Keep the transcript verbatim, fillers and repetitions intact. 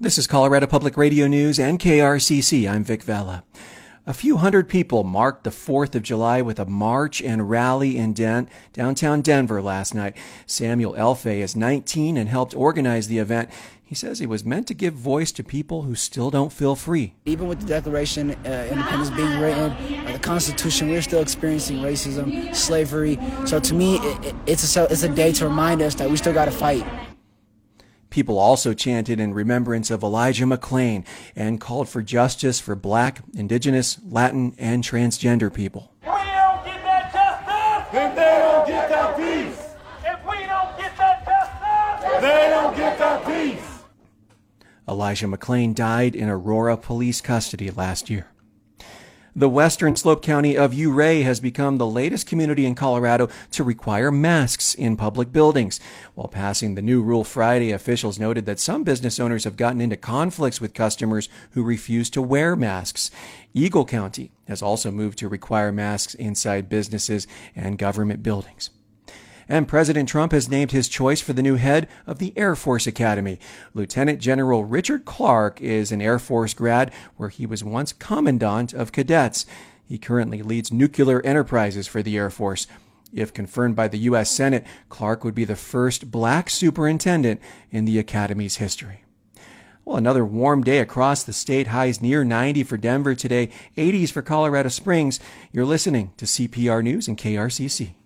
This is Colorado Public Radio News and K R C C. I'm Vic Vela. A few hundred people marked the fourth of July with a march and rally in Den- downtown Denver last night. Samuel Elfay is nineteen and helped organize the event. He says it was meant to give voice to people who still don't feel free. Even with the Declaration of uh, Independence being written, uh, the Constitution, we're still experiencing racism, slavery. So to me, it, it, it's, a, it's a day to remind us that we still got to fight. People also chanted in remembrance of Elijah McClain and called for justice for Black, Indigenous, Latin, and transgender people. We don't get that justice, then they don't get that peace. If we don't get that justice, they don't get that peace. Elijah McClain died in Aurora police custody last year. The western Slope County of Ouray has become the latest community in Colorado to require masks in public buildings. While passing the new rule Friday, officials noted that some business owners have gotten into conflicts with customers who refuse to wear masks. Eagle County has also moved to require masks inside businesses and government buildings. And President Trump has named his choice for the new head of the Air Force Academy. Lieutenant General Richard Clark is an Air Force grad where he was once commandant of cadets. He currently leads nuclear enterprises for the Air Force. If confirmed by the U S Senate, Clark would be the first black superintendent in the Academy's history. Well, another warm day across the state. Highs near ninety for Denver today, eighties for Colorado Springs. You're listening to C P R News and K R C C.